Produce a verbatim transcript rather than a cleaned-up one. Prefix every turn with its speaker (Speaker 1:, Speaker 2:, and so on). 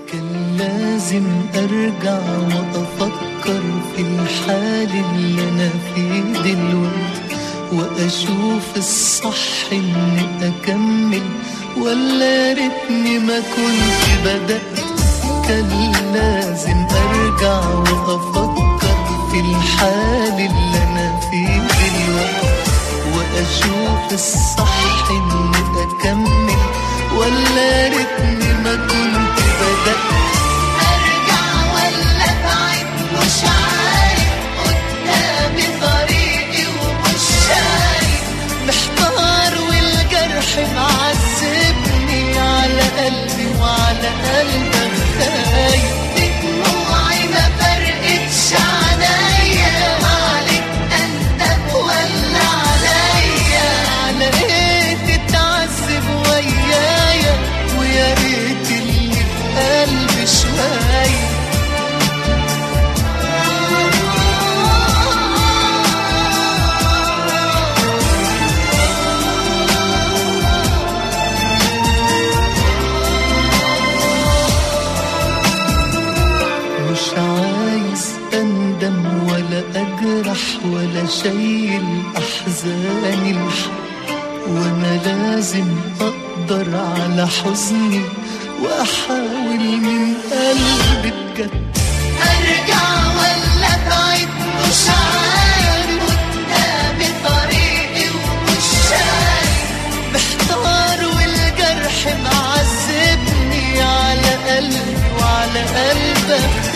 Speaker 1: كان لازم ارجع وافكر في الحال اللي انا فيه دلوقتي، واشوف الصح اني اكمل ولا ريتني ما كنت بدأت. كان لازم ارجع وافكر في الحال اللي انا فيه دلوقتي، واشوف الصح اني اكمل ولا ريتني ما كنت بدأت. ارجع ولا ابعد مش عارف، قدامي طريقي ومش شايف، محتار والجرح معذبني، على قلبي وعلى قلبك خايف. دموعي ما فرقتش عنيا، عليك اندم ولا عليا؟ على ايه تتعذب ويايا، ويا ريت اللي في قلبي شوية. مش عايز اندم ولا اجرح ولا شيل احزاني الحق، وانا لازم اقدر على حزني واحاول من قلبي بجد. ارجع ولا ابعد مش عارف، قدامي طريقي ومش شايف، محتار والجرح معذبني، على قلبي وعلى قلبك